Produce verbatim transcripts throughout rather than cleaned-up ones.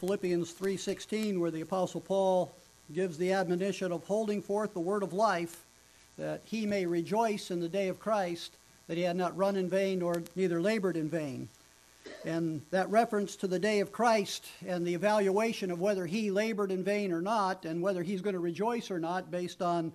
Philippians three sixteen, where the Apostle Paul gives the admonition of holding forth the word of life, that he may rejoice in the day of Christ, that he had not run in vain nor neither labored in vain. And that reference to the day of Christ and the evaluation of whether he labored in vain or not, and whether he's going to rejoice or not, based on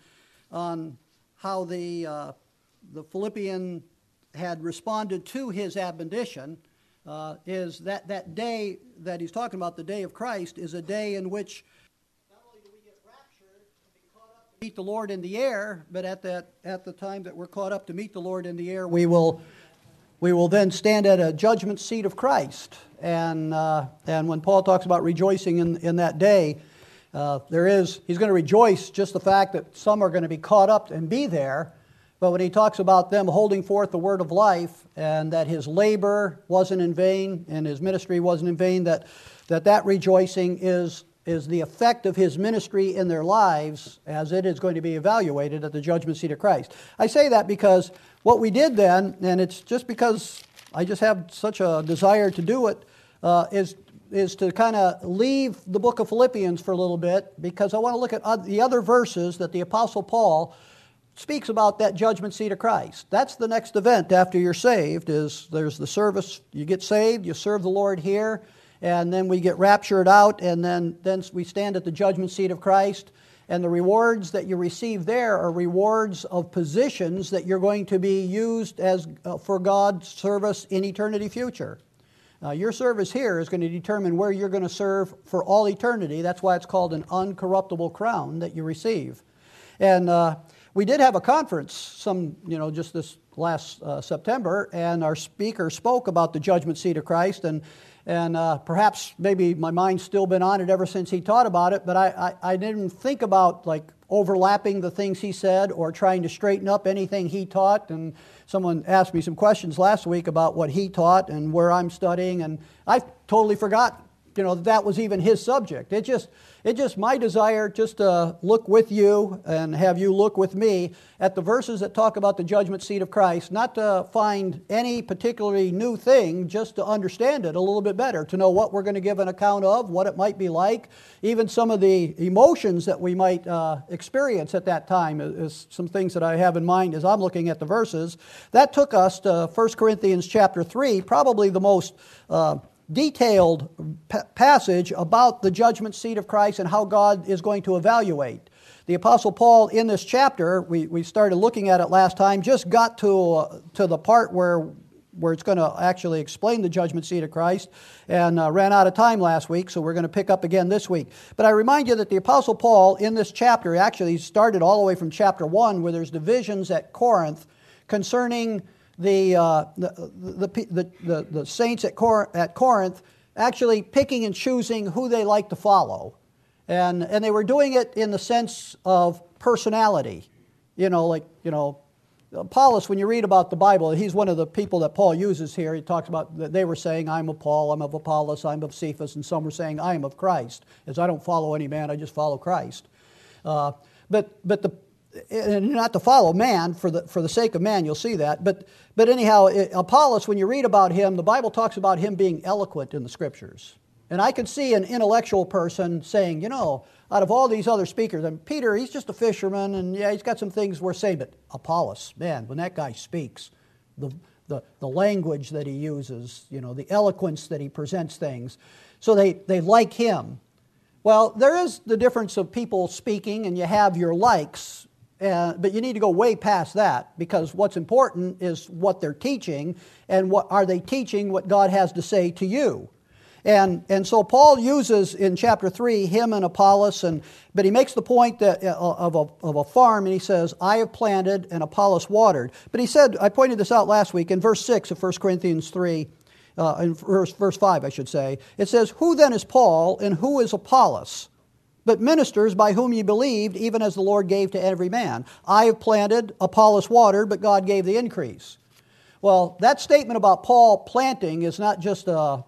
on how the uh, the Philippian had responded to his admonition, uh, is that that day that he's talking about, the day of Christ, is a day in which not only do we get raptured to be caught up to meet the Lord in the air, but at that at the time that we're caught up to meet the Lord in the air, we will we will then stand at a judgment seat of Christ. And uh, and when Paul talks about rejoicing in, in that day, uh, there is he's going to rejoice just the fact that some are going to be caught up and be there. But when he talks about them holding forth the word of life, and that his labor wasn't in vain and his ministry wasn't in vain, that that, that rejoicing is, is the effect of his ministry in their lives, as it is going to be evaluated at the judgment seat of Christ. I say that because what we did then, and it's just because I just have such a desire to do it, uh, is is to kind of leave the book of Philippians for a little bit, because I want to look at the other verses that the Apostle Paul speaks about that judgment seat of Christ. That's the next event after you're saved. Is there's the service, you get saved, you serve the Lord here, and then we get raptured out, and then, then we stand at the judgment seat of Christ, and the rewards that you receive there are rewards of positions that you're going to be used as uh, for God's service in eternity future. Uh, your service here is going to determine where you're going to serve for all eternity. That's why it's called an uncorruptible crown that you receive. And uh, we did have a conference, some, you know, just this last uh, September, and our speaker spoke about the judgment seat of Christ, and and uh, perhaps maybe my mind's still been on it ever since he taught about it, but I, I, I didn't think about like overlapping the things he said or trying to straighten up anything he taught. And someone asked me some questions last week about what he taught and where I'm studying, and I totally forgot, you know, that was even his subject. It just, it just my desire just to look with you and have you look with me at the verses that talk about the judgment seat of Christ, not to find any particularly new thing, just to understand it a little bit better, to know what we're going to give an account of, what it might be like, even some of the emotions that we might uh, experience at that time is, is some things that I have in mind as I'm looking at the verses. That took us to First Corinthians chapter three, probably the most Uh, detailed pa- passage about the judgment seat of Christ and how God is going to evaluate. The Apostle Paul in this chapter, we, we started looking at it last time, just got to uh, to the part where where it's going to actually explain the judgment seat of Christ, and uh, ran out of time last week, so we're going to pick up again this week. But I remind you that the Apostle Paul in this chapter, actually started all the way from chapter one, where there's divisions at Corinth concerning The, uh, the, the, the, the, the saints at, Cor- at Corinth actually picking and choosing who they like to follow. And, and they were doing it in the sense of personality. You know, like, you know, Apollos, when you read about the Bible, he's one of the people that Paul uses here. He talks about, they were saying, I'm of Paul, I'm of Apollos, I'm of Cephas, and some were saying, I am of Christ. As I don't follow any man, I just follow Christ. Uh, but, but the And not to follow man for the for the sake of man, you'll see that. But but anyhow, Apollos, when you read about him, the Bible talks about him being eloquent in the Scriptures. And I could see an intellectual person saying, you know, out of all these other speakers, and Peter, he's just a fisherman, and yeah, he's got some things worth saying, but Apollos, man, when that guy speaks, the the the language that he uses, you know, the eloquence that he presents things, so they, they like him. Well, there is the difference of people speaking, and you have your likes. Uh, but you need to go way past that, because what's important is what they're teaching, and what are they teaching what God has to say to you. And and so Paul uses in chapter three him and Apollos, and but he makes the point that uh, of a of a farm, and he says, I have planted and Apollos watered. But he said, I pointed this out last week in verse six of First Corinthians three, uh, in verse verse five, I should say. It says, who then is Paul and who is Apollos? But ministers by whom ye believed, even as the Lord gave to every man. I have planted, Apollos watered, but God gave the increase. Well, that statement about Paul planting is not just a,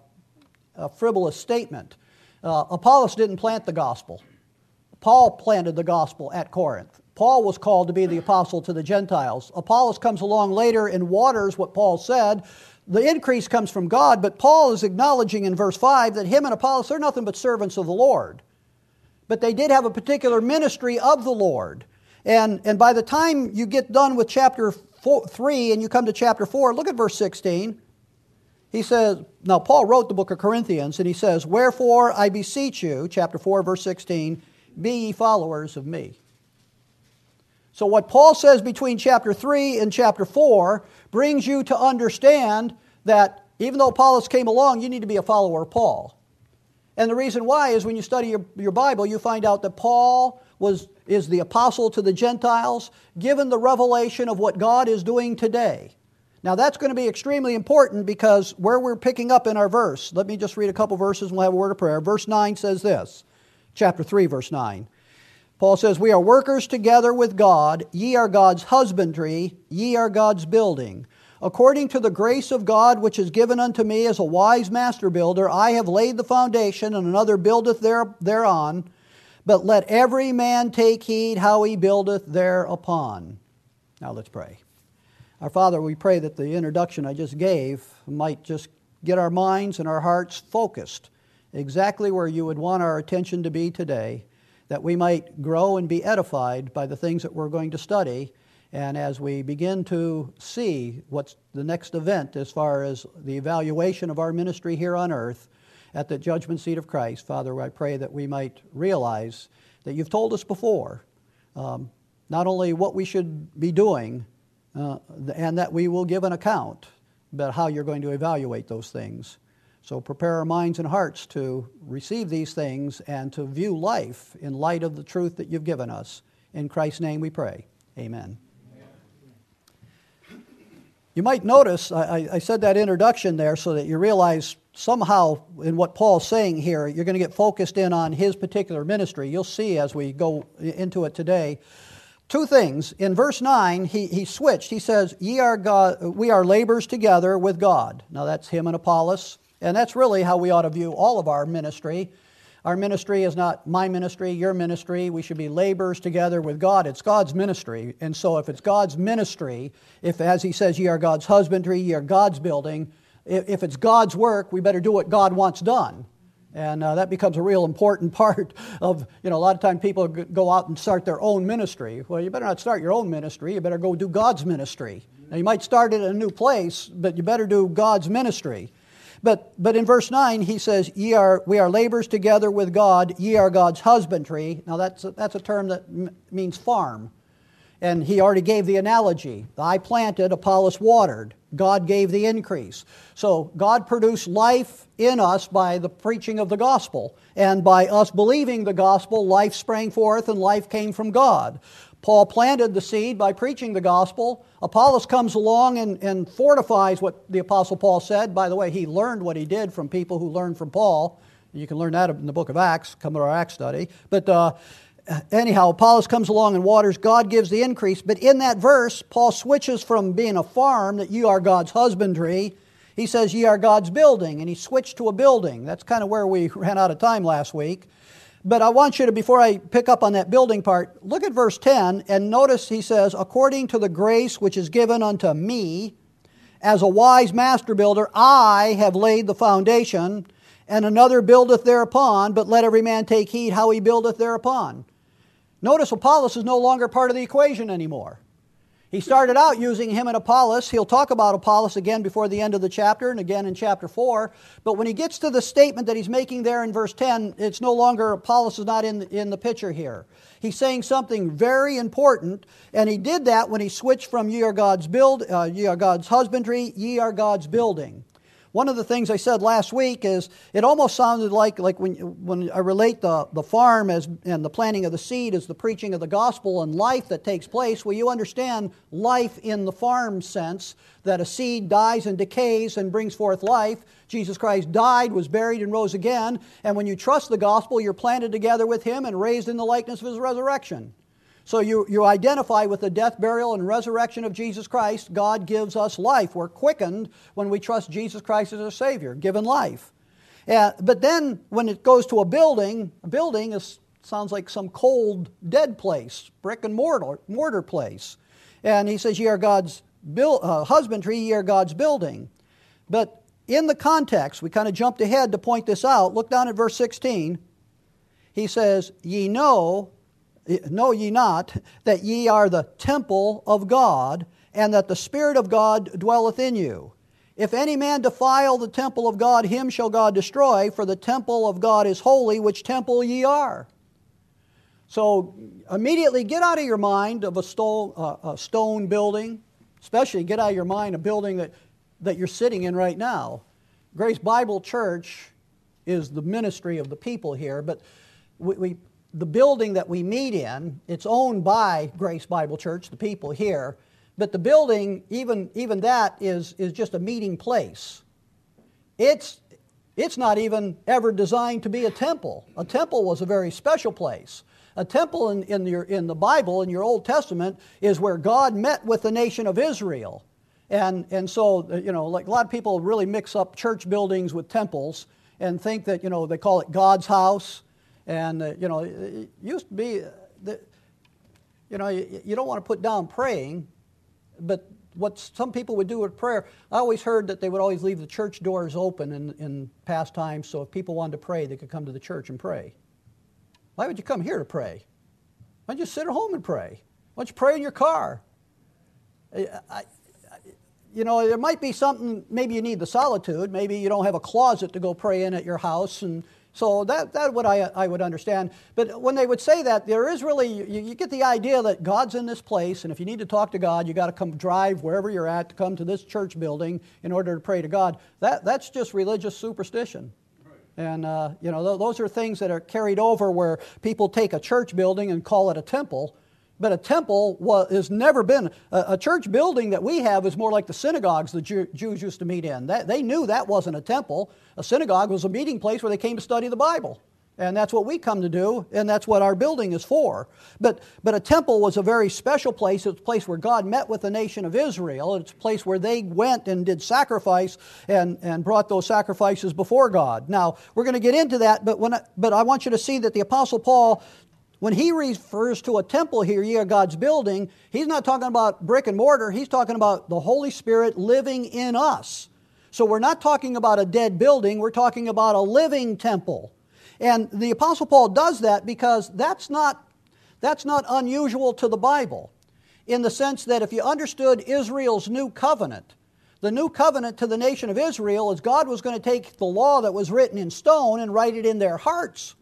a frivolous statement. Uh, Apollos didn't plant the gospel. Paul planted the gospel at Corinth. Paul was called to be the apostle to the Gentiles. Apollos comes along later and waters what Paul said. the increase comes from God, but Paul is acknowledging in verse five that him and Apollos, they're nothing but servants of the Lord. But they did have a particular ministry of the Lord. And, and by the time you get done with chapter four, three and you come to chapter four, look at verse sixteen. He says, now Paul wrote the book of Corinthians, and he says, wherefore I beseech you, chapter four, verse sixteen, be ye followers of me. So what Paul says between chapter three and chapter four brings you to understand that even though Apollos came along, you need to be a follower of Paul. And the reason why is when you study your, your Bible, you find out that Paul was is the apostle to the Gentiles, given the revelation of what God is doing today. Now that's going to be extremely important because where we're picking up in our verse, let me just read a couple verses and we'll have a word of prayer. Verse nine says this, chapter three, verse nine. Paul says, we are workers together with God, ye are God's husbandry, ye are God's building. According to the grace of God which is given unto me as a wise master builder, I have laid the foundation, and another buildeth there, thereon. But let every man take heed how he buildeth thereupon. Now let's pray. Our Father, we pray that the introduction I just gave might just get our minds and our hearts focused exactly where you would want our attention to be today, that we might grow and be edified by the things that we're going to study. And as we begin to see what's the next event as far as the evaluation of our ministry here on earth at the judgment seat of Christ, Father, I pray that we might realize that you've told us before um, not only what we should be doing uh, and that we will give an account, but how you're going to evaluate those things. So prepare our minds and hearts to receive these things and to view life in light of the truth that you've given us. In Christ's name we pray. Amen. You might notice, I, I said that introduction there so that you realize somehow in what Paul's saying here, you're going to get focused in on his particular ministry. You'll see as we go into it today. Two things. In verse nine, he, he switched. He says, Ye are God, we are laborers together with God. Now that's him and Apollos. And that's really how we ought to view all of our ministry. Our ministry is not my ministry, your ministry. We should be laborers together with God. It's God's ministry. And so if it's God's ministry, if, as he says, ye are God's husbandry, ye are God's building, if, if it's God's work, we better do what God wants done. And uh, that becomes a real important part of, you know, a lot of times people go out and start their own ministry. Well, you better not start your own ministry. You better go do God's ministry. Now, you might start it in a new place, but you better do God's ministry. But but in verse nine, he says, "Ye are we are laborers together with God, ye are God's husbandry." Now that's a, that's a term that m- means farm. And he already gave the analogy. I planted, Apollos watered. God gave the increase. So God produced life in us by the preaching of the gospel. And by us believing the gospel, life sprang forth and life came from God. Paul planted the seed by preaching the gospel. Apollos comes along and, and fortifies what the Apostle Paul said. By the way, he learned what he did from people who learned from Paul. You can learn that in the book of Acts, come to our Acts study. But uh, anyhow, Apollos comes along and waters. God gives the increase. But in that verse, Paul switches from being a farm, that you are God's husbandry. He says, ye are God's building. And he switched to a building. That's kind of where we ran out of time last week. But I want you to, before I pick up on that building part, look at verse ten and notice he says, according to the grace which is given unto me, as a wise master builder, I have laid the foundation, and another buildeth thereupon, but let every man take heed how he buildeth thereupon. Notice Apollos is no longer part of the equation anymore. He started out using him and Apollos. He'll talk about Apollos again before the end of the chapter and again in chapter four. But when he gets to the statement that he's making there in verse ten, it's no longer, Apollos is not in the, in the picture here. He's saying something very important, and he did that when he switched from ye are God's build, uh, ye are God's husbandry, ye are God's building. One of the things I said last week is it almost sounded like like when when I relate the, the farm as and the planting of the seed as the preaching of the gospel and life that takes place. Well, you understand life in the farm sense, that a seed dies and decays and brings forth life. Jesus Christ died, was buried, and rose again. And when you trust the gospel, you're planted together with Him and raised in the likeness of His resurrection. So you, you identify with the death, burial, and resurrection of Jesus Christ. God gives us life. We're quickened when we trust Jesus Christ as our Savior, given life. Uh, but then when it goes to a building, a building is, sounds like some cold, dead place, brick and mortar, mortar place. And he says, ye are God's build, uh, husbandry, ye are God's building. But in the context, we kind of jumped ahead to point this out. Look down at verse sixteen. He says, ye know, know ye not, that ye are the temple of God, and that the Spirit of God dwelleth in you. If any man defile the temple of God, him shall God destroy, for the temple of God is holy, which temple ye are. So immediately get out of your mind of a stone, uh, a stone building, especially get out of your mind a building that, that you're sitting in right now. Grace Bible Church is the ministry of the people here, but we, we the building that we meet in, it's owned by Grace Bible Church, the people here, but the building, even, even that, is, is just a meeting place. It's, it's not even ever designed to be a temple. A temple was a very special place. A temple in, in, your, in the Bible, in your Old Testament, is where God met with the nation of Israel. And, and so, you know, like a lot of people really mix up church buildings with temples and think that, you know, they call it God's house. And, uh, you know, it used to be, uh, the, you know, you, you don't want to put down praying, but what some people would do with prayer, I always heard that they would always leave the church doors open in, in past times, so if people wanted to pray, they could come to the church and pray. Why would you come here to pray? Why don't you sit at home and pray? Why don't you pray in your car? I, I, you know, there might be something, maybe you need the solitude, maybe you don't have a closet to go pray in at your house, and so that that what I I would understand. But when they would say that, there is really, you, you get the idea that God's in this place, and if you need to talk to God, you got to come drive wherever you're at to come to this church building in order to pray to God. That that's just religious superstition. And, uh, you know, th- those are things that are carried over where people take a church building and call it a temple. But a temple wa- has never been, a, a church building that we have is more like the synagogues the Jew- Jews used to meet in. That, they knew that wasn't a temple. A synagogue was a meeting place where they came to study the Bible. And that's what we come to do, and that's what our building is for. But but a temple was a very special place. It's a place where God met with the nation of Israel. It's a place where they went and did sacrifice and, and brought those sacrifices before God. Now, we're going to get into that, but when I, but I want you to see that the Apostle Paul, when he refers to a temple here, ye are God's building, he's not talking about brick and mortar. He's talking about the Holy Spirit living in us. So we're not talking about a dead building. We're talking about a living temple. And the Apostle Paul does that because that's not, that's not unusual to the Bible, in the sense that if you understood Israel's new covenant, the new covenant to the nation of Israel is God was going to take the law that was written in stone and write it in their hearts.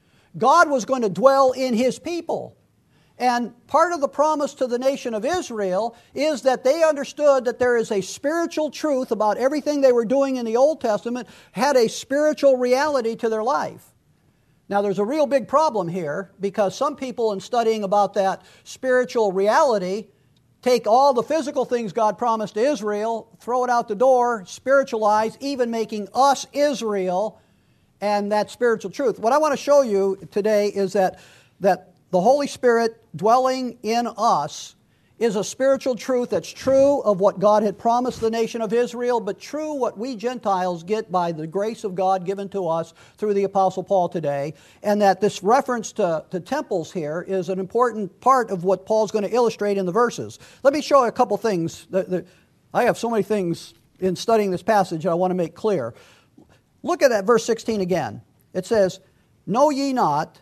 God was going to dwell in His people. And part of the promise to the nation of Israel is that they understood that there is a spiritual truth about everything they were doing in the Old Testament, had a spiritual reality to their life. Now, there's a real big problem here, because some people, in studying about that spiritual reality, take all the physical things God promised to Israel, throw it out the door, spiritualize, even making us Israel, and that spiritual truth. What I want to show you today is that, that the Holy Spirit dwelling in us is a spiritual truth that's true of what God had promised the nation of Israel, but true what we Gentiles get by the grace of God given to us through the Apostle Paul today, and that this reference to, to temples here is an important part of what Paul's going to illustrate in the verses. Let me show you a couple things. That, that, I have so many things in studying this passage that I want to make clear. Look at that verse sixteen again. It says, know ye not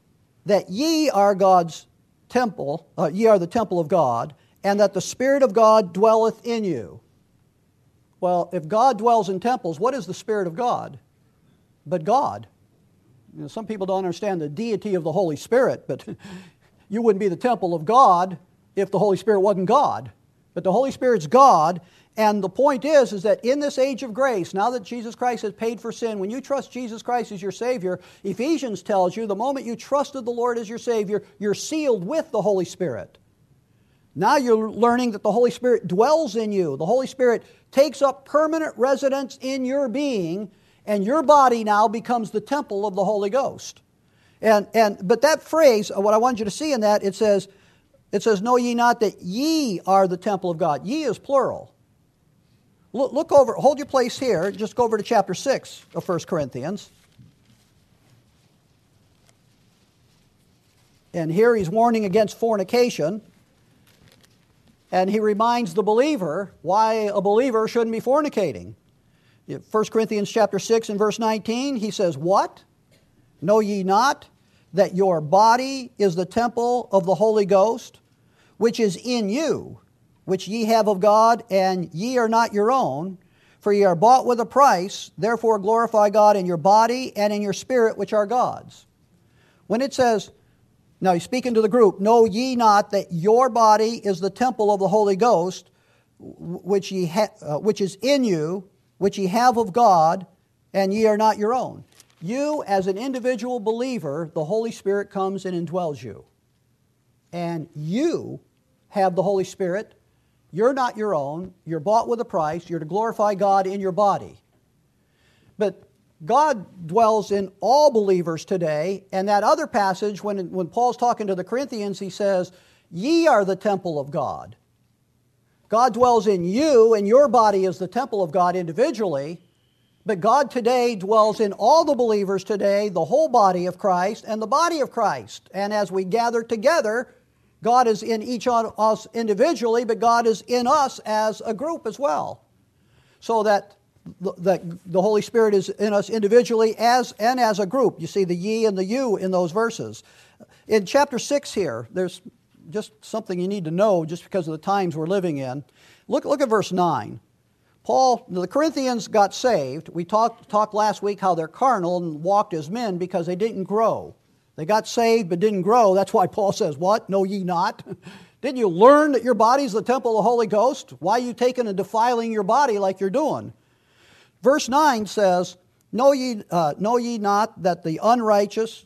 that ye are God's temple, uh, ye are the temple of God, and that the Spirit of God dwelleth in you. Well, if God dwells in temples, what is the Spirit of God? But God. You know, some people don't understand the deity of the Holy Spirit, but you wouldn't be the temple of God if the Holy Spirit wasn't God. But the Holy Spirit's God, and the point is, is that in this age of grace, now that Jesus Christ has paid for sin, when you trust Jesus Christ as your Savior, Ephesians tells you the moment you trusted the Lord as your Savior, you're sealed with the Holy Spirit. Now you're learning that the Holy Spirit dwells in you. The Holy Spirit takes up permanent residence in your being, and your body now becomes the temple of the Holy Ghost. And and but that phrase, what I want you to see in that, it says, it says, know ye not that ye are the temple of God. Ye is plural. Look, look over, hold your place here, just go over to chapter six of First Corinthians. And here he's warning against fornication. And he reminds the believer why a believer shouldn't be fornicating. First Corinthians chapter six and verse nineteen, he says, what? Know ye not that your body is the temple of the Holy Ghost, which is in you, which ye have of God, and ye are not your own, for ye are bought with a price, therefore glorify God in your body and in your spirit, which are God's. When it says, now he's speaking to the group, know ye not that your body is the temple of the Holy Ghost, which ye ha- uh, which is in you, which ye have of God, and ye are not your own. You, as an individual believer, the Holy Spirit comes and indwells you. And you have the Holy Spirit. You're not your own. You're bought with a price. You're to glorify God in your body. But God dwells in all believers today. And that other passage, when, when Paul's talking to the Corinthians, he says, ye are the temple of God. God dwells in you, and your body is the temple of God individually. But God today dwells in all the believers today, the whole body of Christ and the body of Christ. And as we gather together, God is in each of us individually, but God is in us as a group as well. So that that the Holy Spirit is in us individually as and as a group. You see the ye and the you in those verses. In chapter six here, there's just something you need to know just because of the times we're living in. Look, look at verse nine. Paul, the Corinthians got saved. We talked, talked last week how they're carnal and walked as men because they didn't grow. They got saved but didn't grow. That's why Paul says, what? Know ye not? Didn't you learn that your body's the temple of the Holy Ghost? Why are you taking and defiling your body like you're doing? Verse nine says, Know ye, uh, know ye not that the unrighteous,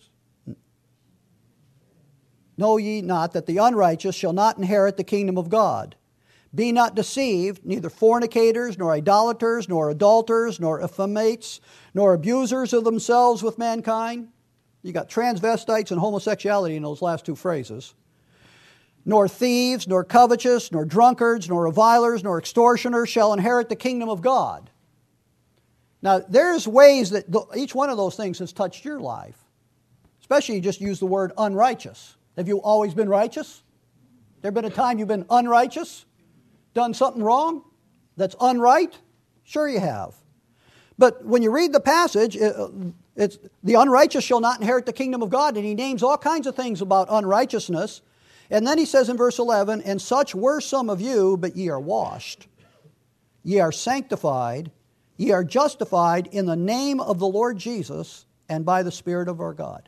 know ye not that the unrighteous shall not inherit the kingdom of God? Be not deceived, neither fornicators, nor idolaters, nor adulterers, nor effeminates, nor abusers of themselves with mankind. You got transvestites and homosexuality in those last two phrases. Nor thieves, nor covetous, nor drunkards, nor revilers, nor extortioners shall inherit the kingdom of God. Now, there's ways that each one of those things has touched your life. Especially you just use the word unrighteous. Have you always been righteous? There been a time you've been unrighteous? Done something wrong that's unright? Sure you have. But when you read the passage, it's the unrighteous shall not inherit the kingdom of God, and he names all kinds of things about unrighteousness. And then he says in verse eleven, and such were some of you, but ye are washed. Ye are sanctified, ye are justified in the name of the Lord Jesus and by the Spirit of our God.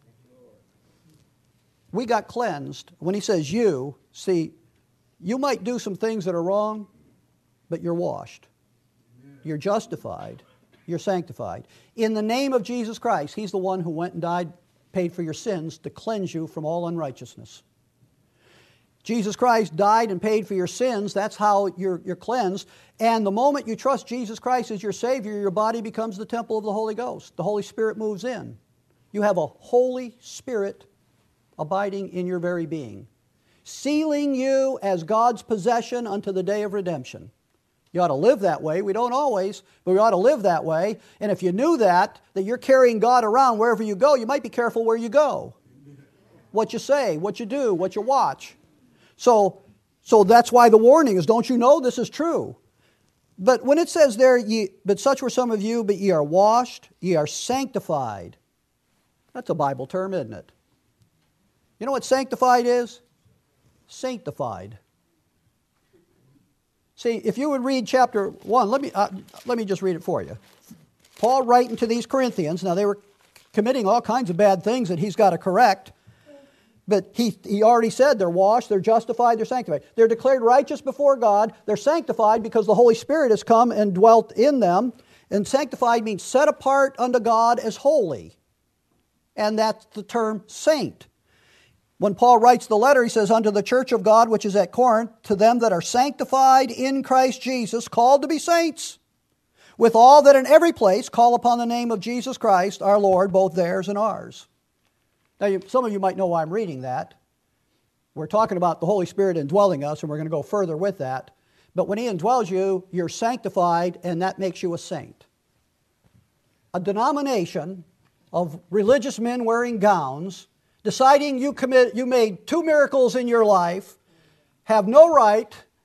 We got cleansed. When he says you, see, you might do some things that are wrong, but you're washed. You're justified. You're sanctified. In the name of Jesus Christ, he's the one who went and died, paid for your sins to cleanse you from all unrighteousness. Jesus Christ died and paid for your sins. That's how you're, you're cleansed. And the moment you trust Jesus Christ as your Savior, your body becomes the temple of the Holy Ghost. The Holy Spirit moves in. You have a Holy Spirit abiding in your very being, sealing you as God's possession unto the day of redemption. You ought to live that way. We don't always, but we ought to live that way. And if you knew that, that you're carrying God around wherever you go, you might be careful where you go, what you say, what you do, what you watch. So, so that's why the warning is, don't you know this is true? But when it says there, ye, but such were some of you, but ye are washed, ye are sanctified. That's a Bible term, isn't it? You know what sanctified is? Sanctified. See, if you would read chapter one, let me, uh, let me just read it for you. Paul writing to these Corinthians, now they were committing all kinds of bad things that he's got to correct, but he, he already said they're washed, they're justified, they're sanctified. They're declared righteous before God, they're sanctified because the Holy Spirit has come and dwelt in them, and sanctified means set apart unto God as holy, and that's the term saint. When Paul writes the letter, he says, unto the church of God which is at Corinth, to them that are sanctified in Christ Jesus, called to be saints, with all that in every place call upon the name of Jesus Christ, our Lord, both theirs and ours. Now, you, some of you might know why I'm reading that. We're talking about the Holy Spirit indwelling us, and we're going to go further with that. But when he indwells you, you're sanctified, and that makes you a saint. A denomination of religious men wearing gowns, deciding you commit, you made two miracles in your life, have no right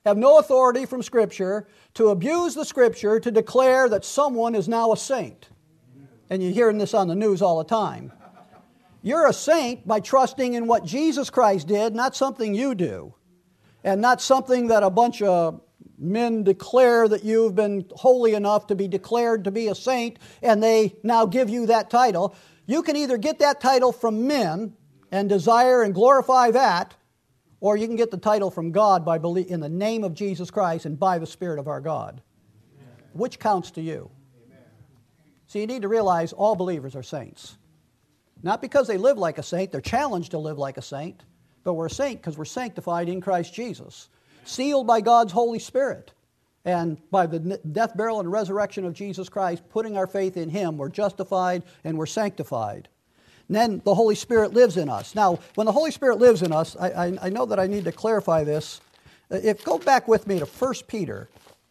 have no authority from Scripture to abuse the Scripture to declare that someone is now a saint. And you're hearing this on the news all the time. You're a saint by trusting in what Jesus Christ did, not something you do. And not something that a bunch of men declare that you've been holy enough to be declared to be a saint, and they now give you that title. You can either get that title from men and desire and glorify that, or you can get the title from God by belief in the name of Jesus Christ and by the Spirit of our God. Amen. Which counts to you? Amen. So you need to realize all believers are saints. Not because they live like a saint, they're challenged to live like a saint, but we're a saint because we're sanctified in Christ Jesus, sealed by God's Holy Spirit, and by the death, burial, and resurrection of Jesus Christ, putting our faith in Him, we're justified and we're sanctified. And then the Holy Spirit lives in us. Now, when the Holy Spirit lives in us, I, I, I know that I need to clarify this. If go back with me to First Peter.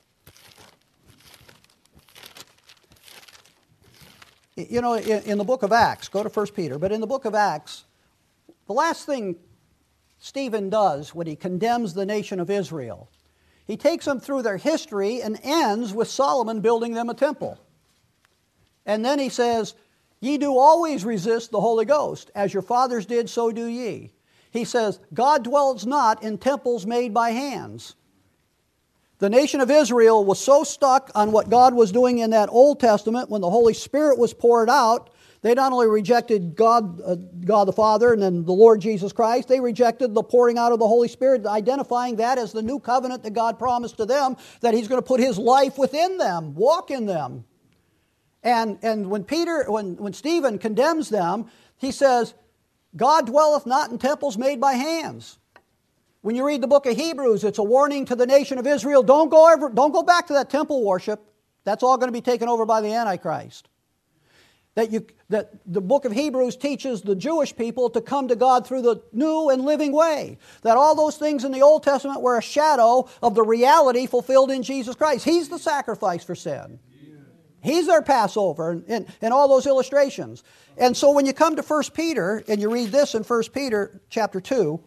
You know, in, in the book of Acts, go to First Peter, but in the book of Acts, the last thing Stephen does when he condemns the nation of Israel, he takes them through their history and ends with Solomon building them a temple. And then he says, "Ye do always resist the Holy Ghost, as your fathers did, so do ye." He says, God dwells not in temples made by hands. The nation of Israel was so stuck on what God was doing in that Old Testament when the Holy Spirit was poured out, they not only rejected God, uh, God the Father and then the Lord Jesus Christ, they rejected the pouring out of the Holy Spirit, identifying that as the new covenant that God promised to them, that He's going to put His life within them, walk in them. And, and when Peter, when, when Stephen condemns them, he says, God dwelleth not in temples made by hands. When you read the book of Hebrews, it's a warning to the nation of Israel, don't go ever, don't go back to that temple worship. That's all going to be taken over by the Antichrist. That, you, that the book of Hebrews teaches the Jewish people to come to God through the new and living way. That all those things in the Old Testament were a shadow of the reality fulfilled in Jesus Christ. He's the sacrifice for sin. He's their Passover, and, and, and all those illustrations. And so when you come to First Peter, and you read this in First Peter chapter two,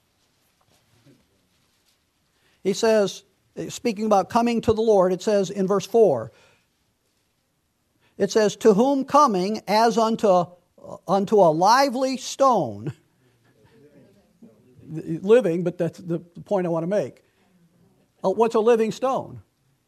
he says, speaking about coming to the Lord, it says in verse four, it says, "To whom coming as unto, uh, unto a lively stone," living, but that's the point I want to make. Uh, what's a living stone?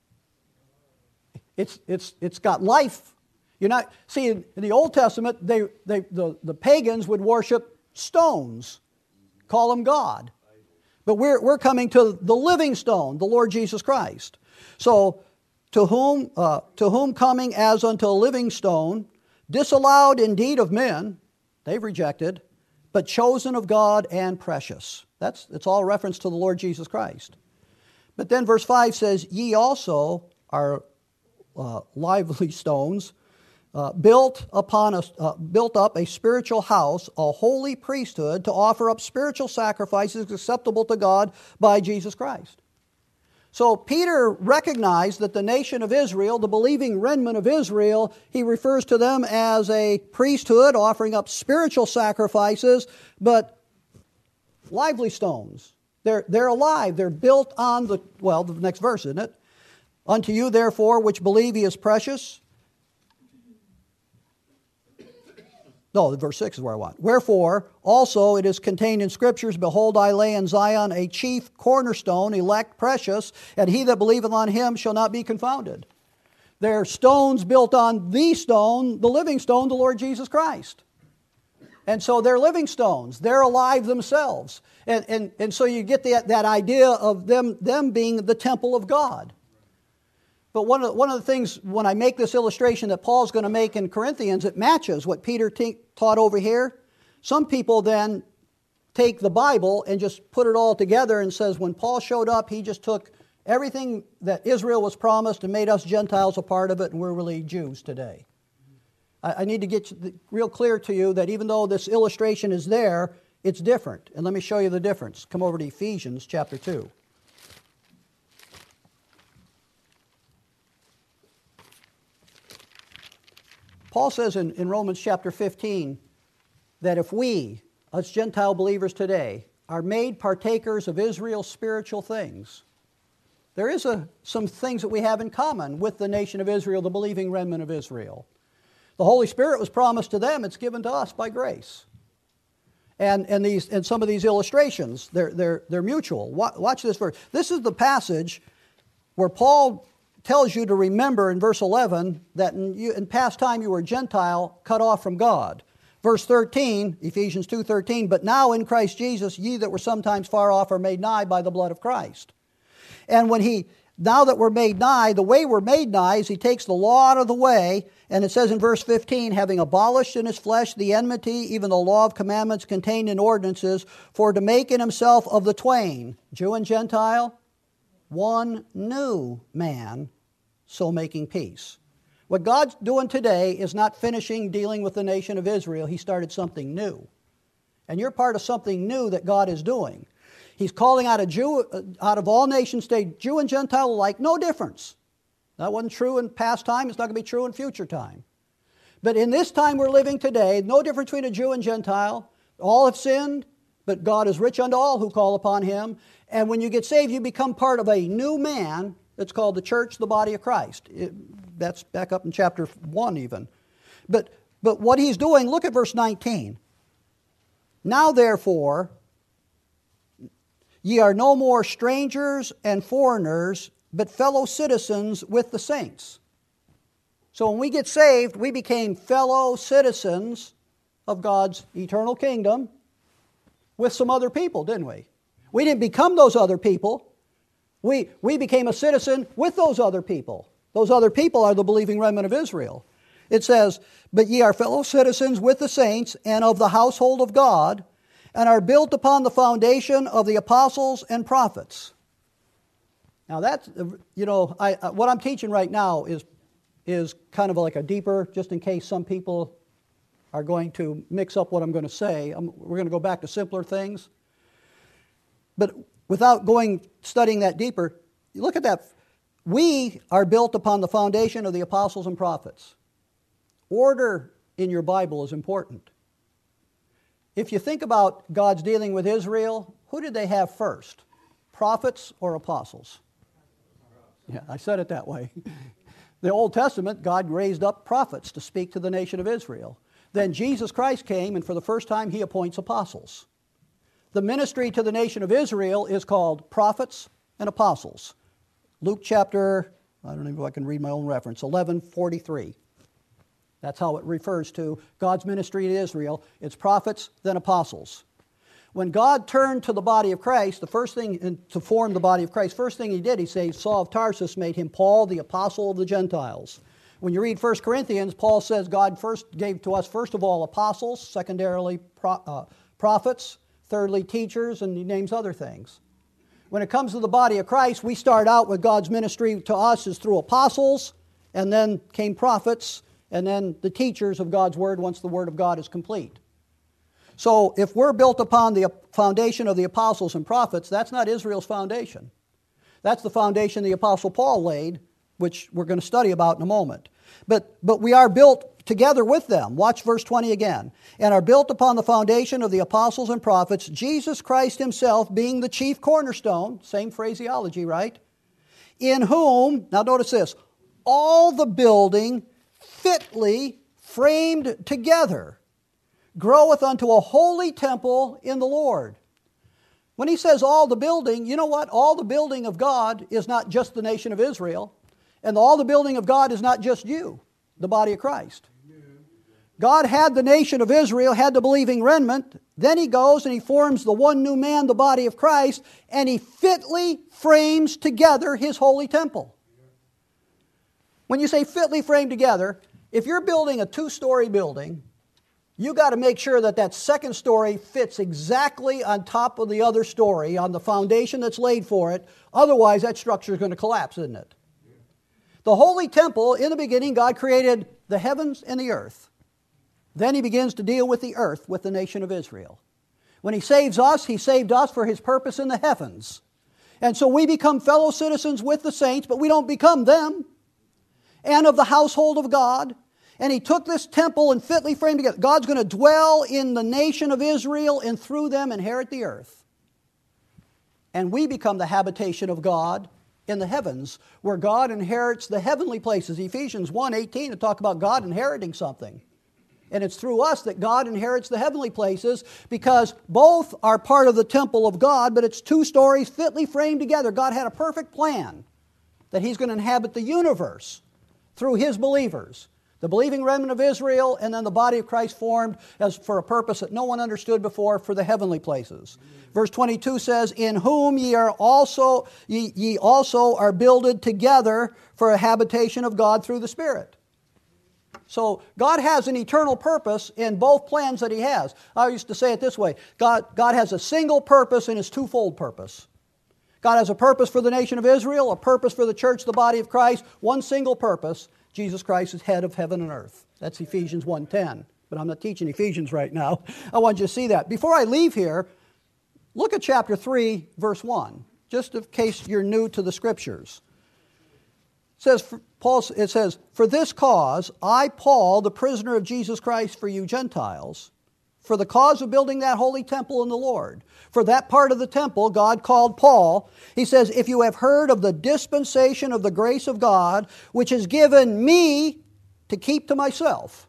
It's, it's, it's got life. You're not, see, in, in the Old Testament, they, they, the, the pagans would worship stones, call them God. But we're, we're coming to the living stone, the Lord Jesus Christ. So, to whom, uh, to whom coming as unto a living stone, disallowed indeed of men, they've rejected, but chosen of God and precious. That's, it's all reference to the Lord Jesus Christ. But then verse five says, "Ye also are Uh, lively stones, uh, built upon a, uh, built up a spiritual house, a holy priesthood, to offer up spiritual sacrifices acceptable to God by Jesus Christ." So Peter recognized that the nation of Israel, the believing remnant of Israel, he refers to them as a priesthood offering up spiritual sacrifices, but lively stones. They're, they're alive. They're built on the, well, the next verse, isn't it? "Unto you, therefore, which believe He is precious." No, verse six is where I want. "Wherefore, also it is contained in Scriptures, Behold, I lay in Zion a chief cornerstone, elect, precious, and he that believeth on Him shall not be confounded." They're stones built on the stone, the living stone, the Lord Jesus Christ. And so they're living stones. They're alive themselves. And, and, and so you get that, that idea of them, them being the temple of God. But one of, the, one of the things, when I make this illustration that Paul's going to make in Corinthians, it matches what Peter te- taught over here. Some people then take the Bible and just put it all together and says when Paul showed up, he just took everything that Israel was promised and made us Gentiles a part of it, and we're really Jews today. I, I need to get real clear to you that even though this illustration is there, it's different. And let me show you the difference. Come over to Ephesians chapter two. Paul says in, in Romans chapter fifteen that if we, us Gentile believers today, are made partakers of Israel's spiritual things, There is a, some things that we have in common with the nation of Israel, the believing remnant of Israel. The Holy Spirit was promised to them. It's given to us by grace. And, and, these, and some of these illustrations, they're, they're, they're mutual. Watch this verse. This is the passage where Paul tells you to remember in verse eleven that in, you, in past time you were a Gentile cut off from God. Verse thirteen, Ephesians two thirteen, but now in Christ Jesus ye that were sometimes far off are made nigh by the blood of Christ. And when he, now that we're made nigh, the way we're made nigh is he takes the law out of the way, and it says in verse fifteen, having abolished in his flesh the enmity, even the law of commandments contained in ordinances, for to make in himself of the twain, Jew and Gentile, one new man, so making peace. What God's doing today is not finishing dealing with the nation of Israel. He started something new. And you're part of something new that God is doing. He's calling out a Jew, out of all nations, state, Jew and Gentile alike, no difference. That wasn't true in past time. It's not going to be true in future time. But in this time we're living today, no difference between a Jew and Gentile. All have sinned, but God is rich unto all who call upon him. And when you get saved, you become part of a new man. It's called the church, the body of Christ. It, that's back up in chapter one even. But, but what he's doing, look at verse nineteen. Now therefore, ye are no more strangers and foreigners, but fellow citizens with the saints. So when we get saved, we became fellow citizens of God's eternal kingdom with some other people, didn't we? We didn't become those other people. We, we became a citizen with those other people. Those other people are the believing remnant of Israel. It says, but ye are fellow citizens with the saints and of the household of God, and are built upon the foundation of the apostles and prophets. Now that's, you know, I, what I'm teaching right now is, is kind of like a deeper, just in case some people are going to mix up what I'm going to say. I'm, we're going to go back to simpler things. But without going, studying that deeper, look at that. We are built upon the foundation of the apostles and prophets. Order in your Bible is important. If you think about God's dealing with Israel, who did they have first? Prophets or apostles? Yeah, I said it that way. The Old Testament, God raised up prophets to speak to the nation of Israel. Then Jesus Christ came, and for the first time he appoints apostles. The ministry to the nation of Israel is called prophets and apostles. Luke chapter, I don't know if I can read my own reference, eleven forty-three. That's how it refers to God's ministry to Israel. It's prophets, then apostles. When God turned to the body of Christ, the first thing to form the body of Christ, first thing he did, he said, Saul of Tarsus made him Paul, the apostle of the Gentiles. When you read First Corinthians, Paul says God first gave to us, first of all, apostles, secondarily pro, uh, prophets, thirdly teachers, and he names other things. When it comes to the body of Christ, we start out with God's ministry to us is through apostles, and then came prophets, and then the teachers of God's Word once the Word of God is complete. So if we're built upon the foundation of the apostles and prophets, that's not Israel's foundation. That's the foundation the Apostle Paul laid, which we're going to study about in a moment. But, but we are built together with them. Watch verse twenty again. And are built upon the foundation of the apostles and prophets, Jesus Christ himself being the chief cornerstone, same phraseology, right? In whom, now notice this, all the building fitly framed together groweth unto a holy temple in the Lord. When he says all the building, you know what? All the building of God is not just the nation of Israel. And all the building of God is not just you, the body of Christ. God had the nation of Israel, had the believing remnant. Then he goes and he forms the one new man, the body of Christ, and he fitly frames together his holy temple. When you say fitly framed together, if you're building a two-story building, you got to make sure that that second story fits exactly on top of the other story, on the foundation that's laid for it. Otherwise, that structure is going to collapse, isn't it? The holy temple, in the beginning, God created the heavens and the earth. Then he begins to deal with the earth, with the nation of Israel. When he saves us, he saved us for his purpose in the heavens. And so we become fellow citizens with the saints, but we don't become them. And of the household of God. And he took this temple and fitly framed together. God's going to dwell in the nation of Israel and through them inherit the earth. And we become the habitation of God in the heavens where God inherits the heavenly places. Ephesians one eighteen to talk about God inheriting something. And it's through us that God inherits the heavenly places because both are part of the temple of God, but it's two stories fitly framed together. God had a perfect plan that He's going to inhabit the universe through His believers. The believing remnant of Israel and then the body of Christ formed as for a purpose that no one understood before for the heavenly places. Verse twenty-two says, in whom ye are also ye, ye also are builded together for a habitation of God through the Spirit. So God has an eternal purpose in both plans that He has. I used to say it this way, God, God has a single purpose in His twofold purpose. God has a purpose for the nation of Israel, a purpose for the church, the body of Christ, one single purpose. Jesus Christ is head of heaven and earth. That's Ephesians one ten. But I'm not teaching Ephesians right now. I want you to see that. Before I leave here, look at chapter three, verse one, just in case you're new to the Scriptures. It says, Paul, it says, for this cause, I, Paul, the prisoner of Jesus Christ for you Gentiles, for the cause of building that holy temple in the Lord. For that part of the temple, God called Paul. He says, if you have heard of the dispensation of the grace of God, which is given me to keep to myself,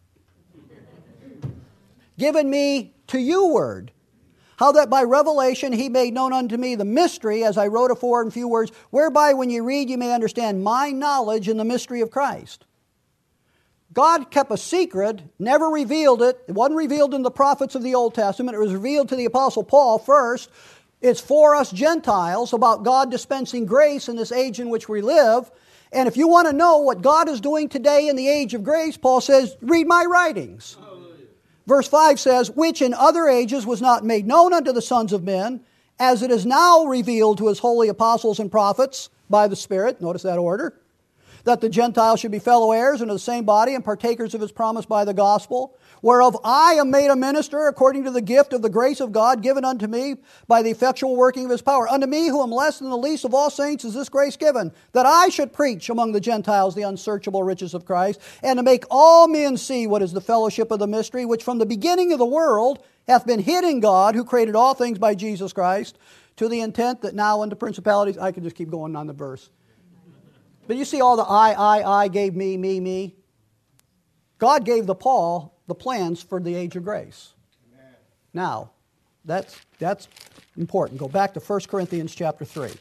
given me to you word, how that by revelation He made known unto me the mystery, as I wrote afore in few words, whereby when you read you may understand my knowledge in the mystery of Christ. God kept a secret, never revealed it. It wasn't revealed in the prophets of the Old Testament. It was revealed to the Apostle Paul first. It's for us Gentiles about God dispensing grace in this age in which we live. And if you want to know what God is doing today in the age of grace, Paul says, read my writings. Hallelujah. Verse five says, which in other ages was not made known unto the sons of men, as it is now revealed to His holy apostles and prophets by the Spirit. Notice that order. That the Gentiles should be fellow heirs unto the same body and partakers of His promise by the gospel, whereof I am made a minister according to the gift of the grace of God given unto me by the effectual working of His power. Unto me, who am less than the least of all saints, is this grace given, that I should preach among the Gentiles the unsearchable riches of Christ, and to make all men see what is the fellowship of the mystery, which from the beginning of the world hath been hid in God, who created all things by Jesus Christ, to the intent that now unto principalities, I could just keep going on the verse. But you see all the I, I, I gave me, me, me. God gave the Paul the plans for the age of grace. Amen. Now, that's, that's important. Go back to First Corinthians chapter three.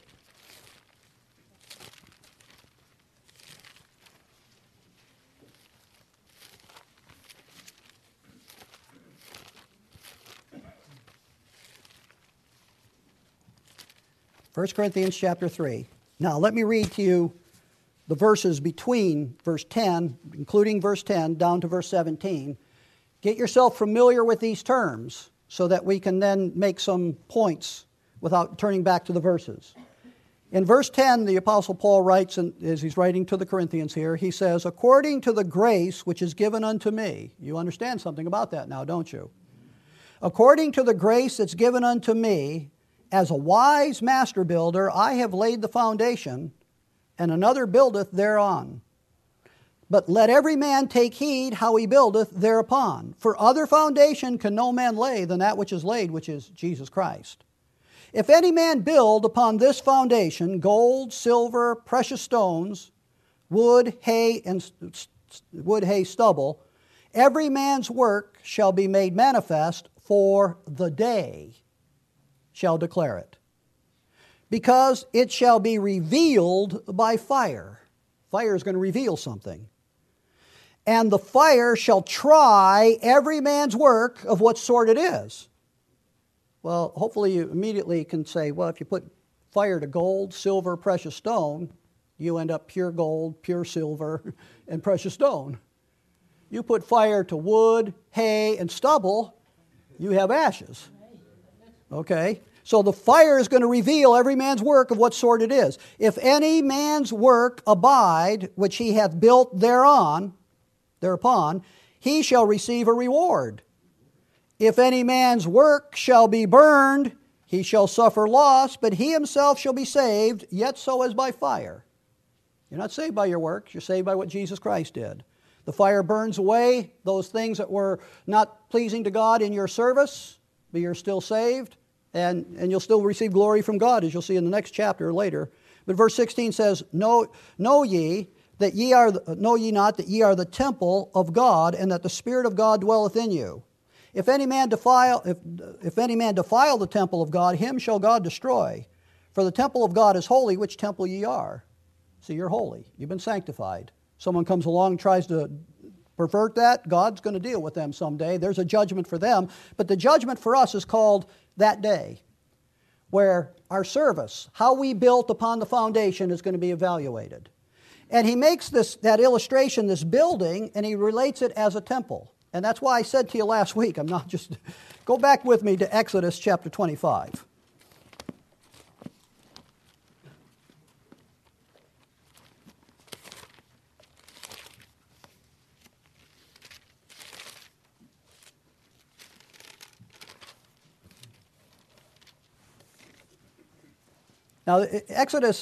First Corinthians chapter three. Now, let me read to you the verses between verse ten, including verse ten, down to verse seventeen. Get yourself familiar with these terms so that we can then make some points without turning back to the verses. In verse ten, the Apostle Paul writes, and as he's writing to the Corinthians here, he says, according to the grace which is given unto me. You understand something about that now, don't you? According to the grace that's given unto me, as a wise master builder, I have laid the foundation, and another buildeth thereon. But let every man take heed how he buildeth thereupon. For other foundation can no man lay than that which is laid, which is Jesus Christ. If any man build upon this foundation gold, silver, precious stones, wood, hay, and wood, hay, stubble, every man's work shall be made manifest, for the day shall declare it. Because it shall be revealed by fire. Fire is going to reveal something. And the fire shall try every man's work of what sort it is. Well, hopefully you immediately can say, well, if you put fire to gold, silver, precious stone, you end up pure gold, pure silver, and precious stone. You put fire to wood, hay, and stubble, you have ashes. Okay? So the fire is going to reveal every man's work of what sort it is. If any man's work abide, which he hath built thereon, thereupon, he shall receive a reward. If any man's work shall be burned, he shall suffer loss, but he himself shall be saved, yet so as by fire. You're not saved by your works, you're saved by what Jesus Christ did. The fire burns away those things that were not pleasing to God in your service, but you're still saved. And, and you'll still receive glory from God, as you'll see in the next chapter later. But verse sixteen says, Know, know ye that ye are, the, know ye not that ye are the temple of God, and that the Spirit of God dwelleth in you. If any man defile, if, if any man defile the temple of God, him shall God destroy. For the temple of God is holy, which temple ye are. See, you're holy. You've been sanctified. Someone comes along and tries to pervert that, God's going to deal with them someday. There's a judgment for them. But the judgment for us is called that day, where our service, how we built upon the foundation, is going to be evaluated. And he makes this that illustration, this building, and he relates it as a temple. And that's why I said to you last week, I'm not just... Go back with me to Exodus chapter twenty-five. Now, Exodus,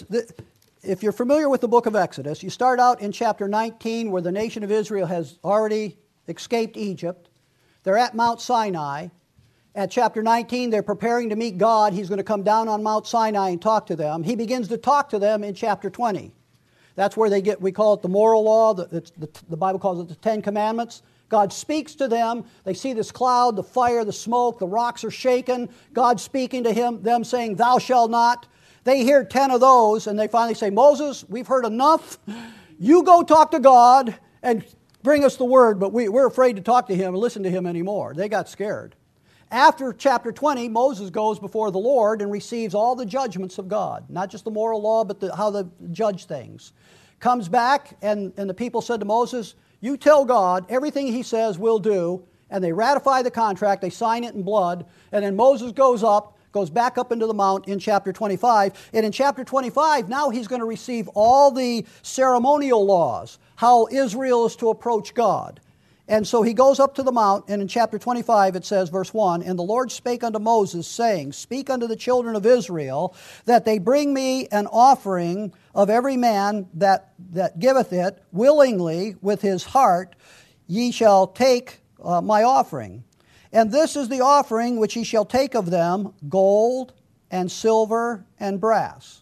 if you're familiar with the book of Exodus, you start out in chapter nineteen where the nation of Israel has already escaped Egypt. They're at Mount Sinai. At chapter nineteen, they're preparing to meet God. He's going to come down on Mount Sinai and talk to them. He begins to talk to them in chapter twenty. That's where they get, we call it the moral law. The, the, the Bible calls it the Ten Commandments. God speaks to them. They see this cloud, the fire, the smoke, the rocks are shaken. God speaking to him, them saying, thou shalt not. They hear ten of those, and they finally say, Moses, we've heard enough. You go talk to God and bring us the word, but we, we're afraid to talk to him and listen to him anymore. They got scared. After chapter twenty, Moses goes before the Lord and receives all the judgments of God, not just the moral law, but the, how to judge things. Comes back, and, and the people said to Moses, you tell God everything he says we'll do, and they ratify the contract, they sign it in blood, and then Moses goes up, goes back up into the mount in chapter twenty-five. And in chapter twenty-five, now he's going to receive all the ceremonial laws, how Israel is to approach God. And so he goes up to the mount, and in chapter twenty-five it says, verse one, and the Lord spake unto Moses, saying, speak unto the children of Israel, that they bring me an offering of every man that, that giveth it willingly with his heart. Ye shall take uh, my offering. And this is the offering which ye shall take of them, gold and silver and brass.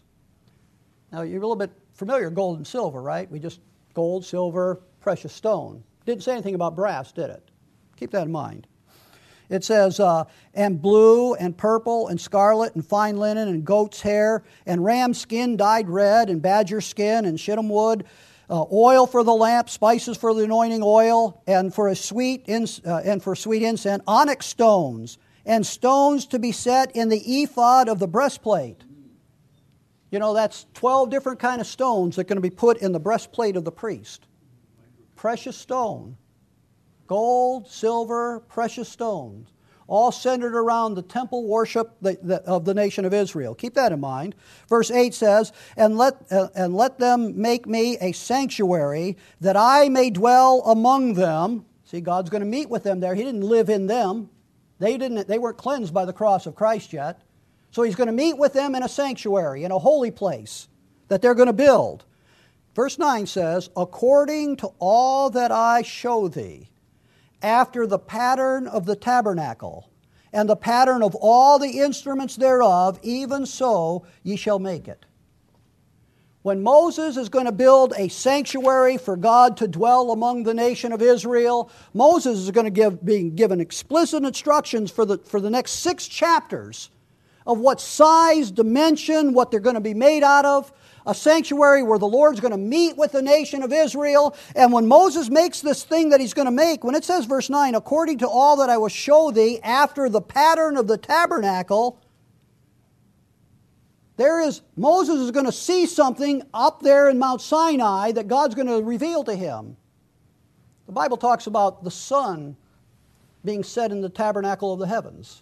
Now, you're a little bit familiar with gold and silver, right? We just, gold, silver, precious stone. Didn't say anything about brass, did it? Keep that in mind. It says, uh, and blue and purple and scarlet and fine linen and goat's hair and ram skin dyed red and badger skin and shittim wood, Uh, oil for the lamp, spices for the anointing oil, and for a sweet ins- uh, and for sweet incense, onyx stones, and stones to be set in the ephod of the breastplate. You know, that's twelve different kind of stones that are going to be put in the breastplate of the priest. Precious stone. Gold, silver, precious stones. All centered around the temple worship of the nation of Israel. Keep that in mind. Verse eight says, and let, uh, and let them make me a sanctuary, that I may dwell among them. See, God's going to meet with them there. He didn't live in them. They, didn't, they weren't cleansed by the cross of Christ yet. So he's going to meet with them in a sanctuary, in a holy place that they're going to build. Verse nine says, according to all that I show thee, after the pattern of the tabernacle, and the pattern of all the instruments thereof, even so ye shall make it. When Moses is going to build a sanctuary for God to dwell among the nation of Israel, Moses is going to give, be given explicit instructions for the, for the next six chapters of what size, dimension, what they're going to be made out of. A sanctuary where the Lord's going to meet with the nation of Israel. And when Moses makes this thing that he's going to make, when it says, verse nine, according to all that I will show thee after the pattern of the tabernacle, there is, Moses is going to see something up there in Mount Sinai that God's going to reveal to him. The Bible talks about the sun being set in the tabernacle of the heavens.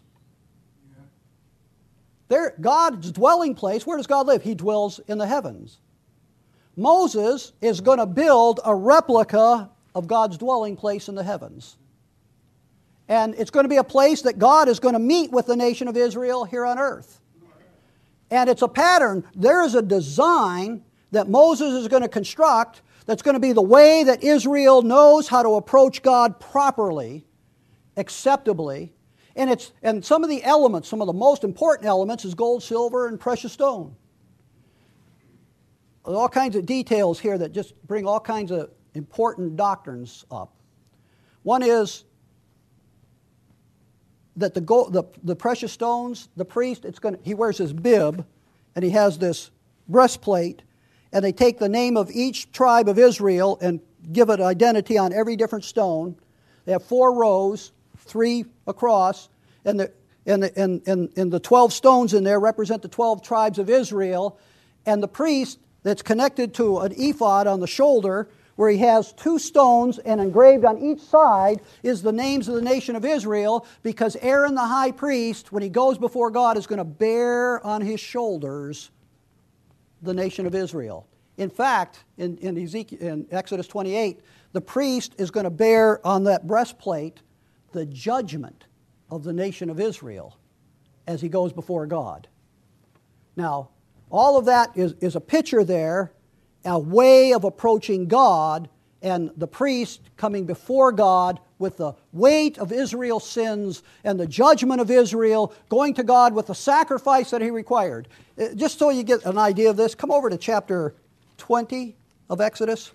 There, God's dwelling place, where does God live? He dwells in the heavens. Moses is going to build a replica of God's dwelling place in the heavens. And it's going to be a place that God is going to meet with the nation of Israel here on earth. And it's a pattern. There is a design that Moses is going to construct that's going to be the way that Israel knows how to approach God properly, acceptably. And it's and some of the elements, some of the most important elements is gold, silver, and precious stone. all kinds of details here that just bring all kinds of important doctrines up. One is that the gold, the, the precious stones, the priest, it's going he wears his bib, and he has this breastplate, and they take the name of each tribe of Israel and give it identity on every different stone. They have four rows, three across, and the and the, and, and, and the twelve stones in there represent the twelve tribes of Israel, and the priest that's connected to an ephod on the shoulder, where he has two stones, and engraved on each side is the names of the nation of Israel, because Aaron the high priest, when he goes before God, is going to bear on his shoulders the nation of Israel. In fact, in, in, Ezekiel, in Exodus twenty-eight, the priest is going to bear on that breastplate the judgment of the nation of Israel as he goes before God. Now, all of that is, is a picture there, a way of approaching God, and the priest coming before God with the weight of Israel's sins and the judgment of Israel, going to God with the sacrifice that he required. Just so you get an idea of this, come over to chapter twenty of Exodus.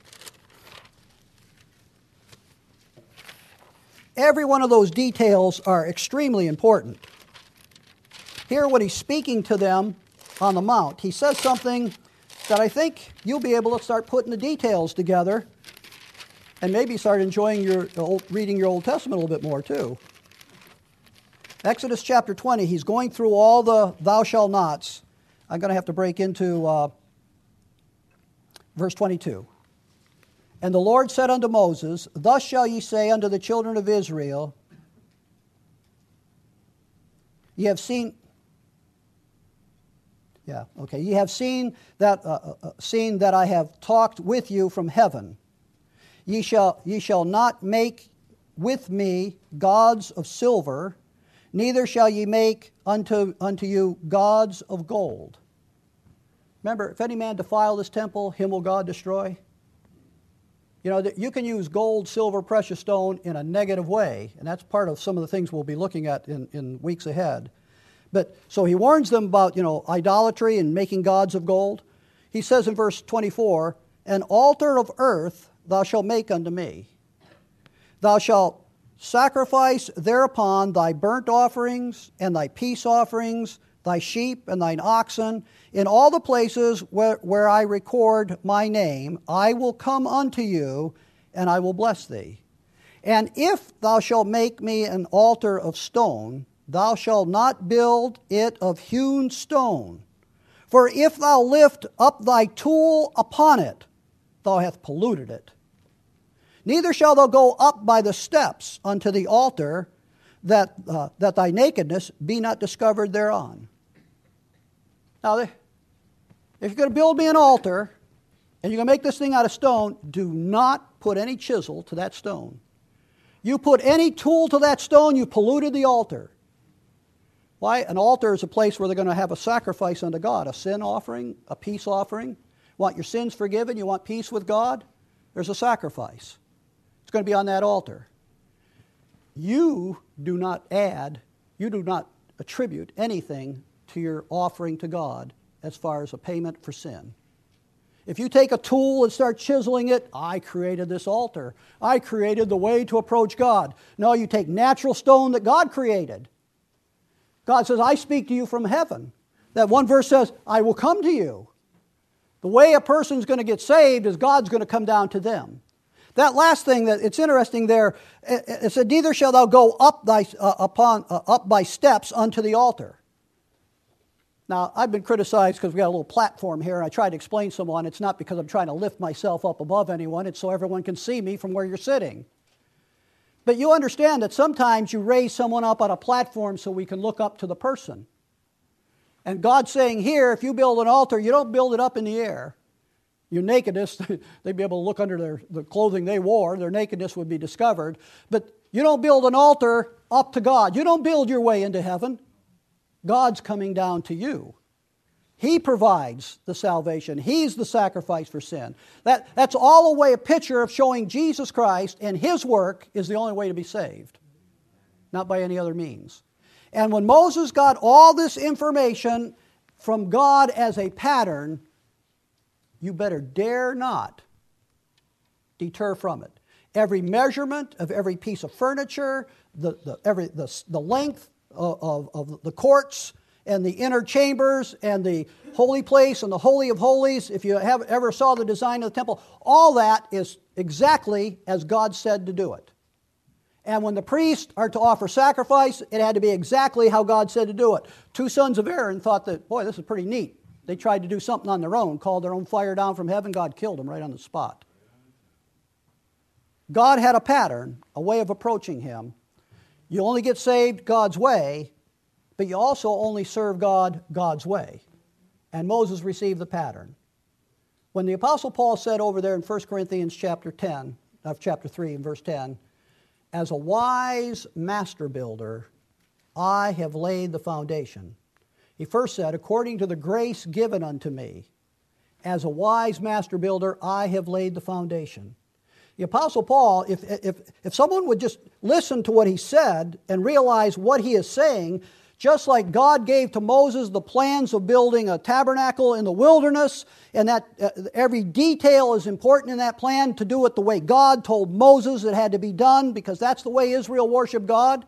Every one of those details are extremely important. Here, when he's speaking to them on the mount, he says something that I think you'll be able to start putting the details together and maybe start enjoying your old, reading your Old Testament a little bit more too. Exodus chapter twenty, he's going through all the thou shalt nots. I'm going to have to break into uh, verse twenty-two. And the Lord said unto Moses, thus shall ye say unto the children of Israel, ye have seen... Yeah, okay. Ye have seen that, uh, uh, seen that I have talked with you from heaven. Ye shall, ye shall not make with me gods of silver, neither shall ye make unto, unto you gods of gold. Remember, if any man defile this temple, him will God destroy. You know, you can use gold, silver, precious stone in a negative way, and that's part of some of the things we'll be looking at in, in weeks ahead. But so he warns them about, you know, idolatry and making gods of gold. He says in verse twenty-four, an altar of earth thou shalt make unto me. Thou shalt sacrifice thereupon thy burnt offerings and thy peace offerings, thy sheep and thine oxen. In all the places where, where I record my name, I will come unto you, and I will bless thee. And if thou shalt make me an altar of stone, thou shalt not build it of hewn stone. For if thou lift up thy tool upon it, thou hast polluted it. Neither shalt thou go up by the steps unto the altar, that, uh, that thy nakedness be not discovered thereon. Now, if you're going to build me an altar, and you're going to make this thing out of stone, do not put any chisel to that stone. You put any tool to that stone, you polluted the altar. Why? An altar is a place where they're going to have a sacrifice unto God, a sin offering, a peace offering. You want your sins forgiven? You want peace with God? There's a sacrifice. It's going to be on that altar. You do not add, you do not attribute anything to your offering to God as far as a payment for sin. If you take a tool and start chiseling it, I created this altar. I created the way to approach God. No, you take natural stone that God created. God says, I speak to you from heaven. That one verse says, I will come to you. The way a person's going to get saved is God's going to come down to them. That last thing, that it's interesting there, it said, neither shalt thou go up, thy, uh, upon, uh, up by steps unto the altar. Now, I've been criticized because we got a little platform here, and I tried to explain to someone, it's not because I'm trying to lift myself up above anyone, it's so everyone can see me from where you're sitting. But you understand that sometimes you raise someone up on a platform so we can look up to the person. And God's saying here, if you build an altar, you don't build it up in the air. Your nakedness, they'd be able to look under their, the clothing they wore, their nakedness would be discovered. But you don't build an altar up to God. You don't build your way into heaven. God's coming down to you. He provides the salvation. He's the sacrifice for sin. That, that's all a way, a picture of showing Jesus Christ and His work is the only way to be saved, not by any other means. And when Moses got all this information from God as a pattern, you better dare not deter from it. Every measurement of every piece of furniture, the, the, every, the, the length of, of, of the courts and the inner chambers and the holy place and the holy of holies, if you have ever saw the design of the temple, all that is exactly as God said to do it. And when the priests are to offer sacrifice, it had to be exactly how God said to do it. Two sons of Aaron thought that, boy, this is pretty neat. They tried to do something on their own, called their own fire down from heaven. God killed them right on the spot. God had a pattern, a way of approaching Him. You only get saved God's way, but you also only serve God God's way. And Moses received the pattern. When the Apostle Paul said over there in First Corinthians chapter ten, of chapter three and verse ten, as a wise master builder, I have laid the foundation. He first said, according to the grace given unto me, as a wise master builder, I have laid the foundation. The Apostle Paul, if, if, if someone would just listen to what he said and realize what he is saying, just like God gave to Moses the plans of building a tabernacle in the wilderness, and that uh, every detail is important in that plan to do it the way God told Moses it had to be done, because that's the way Israel worshiped God.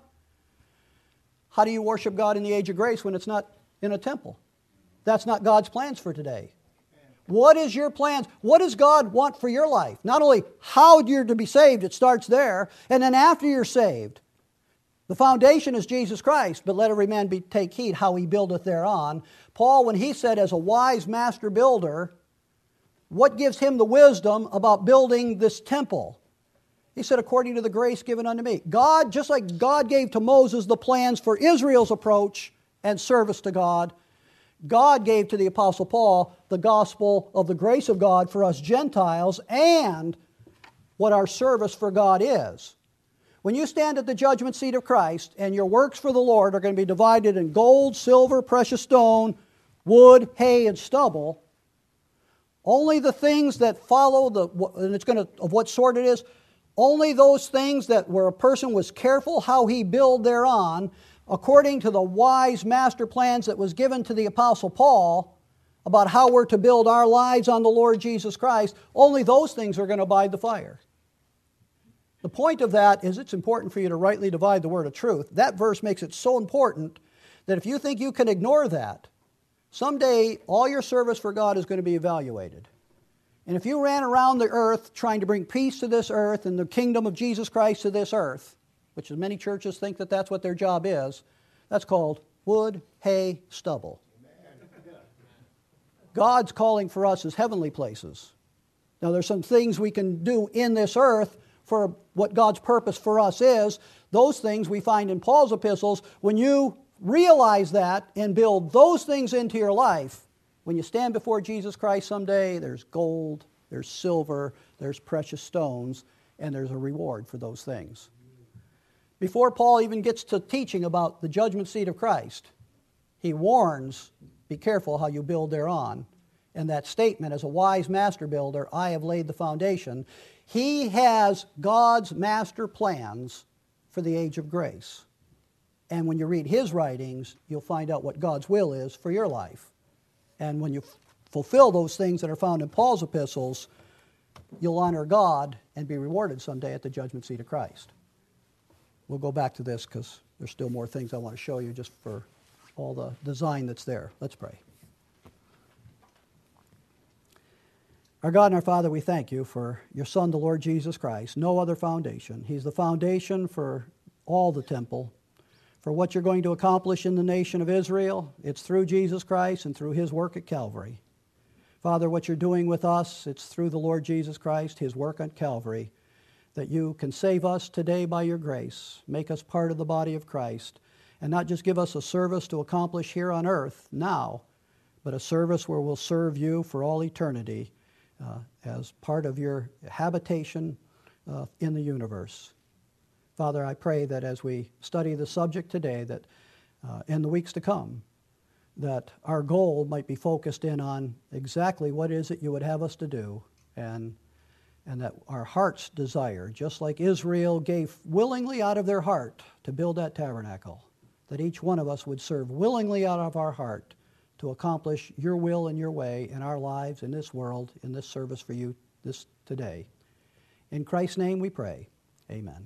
How do you worship God in the age of grace when it's not in a temple? That's not God's plans for today. What is your plans? What does God want for your life? Not only how you're to be saved, it starts there, and then after you're saved. The foundation is Jesus Christ, but let every man be, take heed how he buildeth thereon. Paul, when he said as a wise master builder, what gives him the wisdom about building this temple? He said, according to the grace given unto me. God, just like God gave to Moses the plans for Israel's approach and service to God, God gave to the Apostle Paul the gospel of the grace of God for us Gentiles and what our service for God is. When you stand at the judgment seat of Christ and your works for the Lord are going to be divided in gold, silver, precious stone, wood, hay, and stubble, only the things that follow, the and it's going to, of what sort it is, only those things that where a person was careful how he build thereon, according to the wise master plans that was given to the Apostle Paul about how we're to build our lives on the Lord Jesus Christ, only those things are going to abide the fire. The point of that is it's important for you to rightly divide the word of truth. That verse makes it so important that if you think you can ignore that, someday all your service for God is going to be evaluated. And if you ran around the earth trying to bring peace to this earth and the kingdom of Jesus Christ to this earth, which is many churches think that that's what their job is, that's called wood, hay, stubble. God's calling for us is heavenly places. Now there's some things we can do in this earth for what God's purpose for us is. Those things we find in Paul's epistles. When you realize that and build those things into your life, when you stand before Jesus Christ someday, there's gold, there's silver, there's precious stones, and there's a reward for those things. Before Paul even gets to teaching about the judgment seat of Christ, he warns, be careful how you build thereon. And that statement, as a wise master builder, I have laid the foundation. He has God's master plans for the age of grace. And when you read his writings, you'll find out what God's will is for your life. And when you f- fulfill those things that are found in Paul's epistles, you'll honor God and be rewarded someday at the judgment seat of Christ. We'll go back to this because there's still more things I want to show you just for all the design that's there. Let's pray. Our God and our Father, we thank you for your Son, the Lord Jesus Christ. No other foundation. He's the foundation for all the temple, for what you're going to accomplish in the nation of Israel. It's through Jesus Christ and through his work at Calvary. Father, what you're doing with us, it's through the Lord Jesus Christ, his work at Calvary, that you can save us today by your grace, make us part of the body of Christ, and not just give us a service to accomplish here on earth now, but a service where we'll serve you for all eternity uh, as part of your habitation uh, in the universe. Father, I pray that as we study the subject today, that uh, in the weeks to come, that our goal might be focused in on exactly what is it you would have us to do, and and that our heart's desire, just like Israel gave willingly out of their heart to build that tabernacle, that each one of us would serve willingly out of our heart to accomplish your will and your way in our lives, in this world, in this service for you this today. In Christ's name we pray. Amen.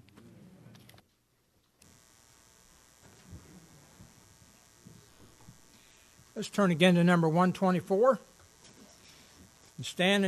Let's turn again to number one twenty-four and stand